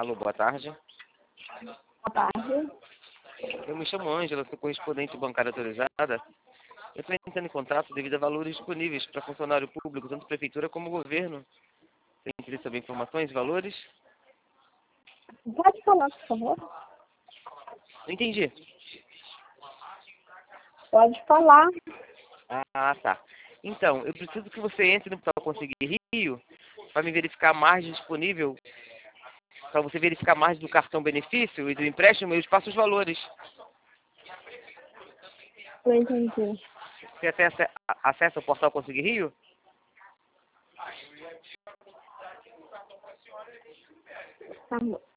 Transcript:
Alô, boa tarde. Boa tarde. Eu me chamo Ângela, sou correspondente bancária autorizada. Eu estou entrando em contato devido a valores disponíveis para funcionário público, tanto prefeitura como governo. Tem interesse saber informações, valores? Pode falar, por favor? Não entendi. Pode falar. Ah, tá. Então, eu preciso que você entre no Portal Conseguir Rio para me verificar a margem disponível, para você verificar a margem do cartão benefício e do empréstimo, e eu te passo os valores. Não entendi. Você acessa o Portal Conseguir Rio? Tá bom.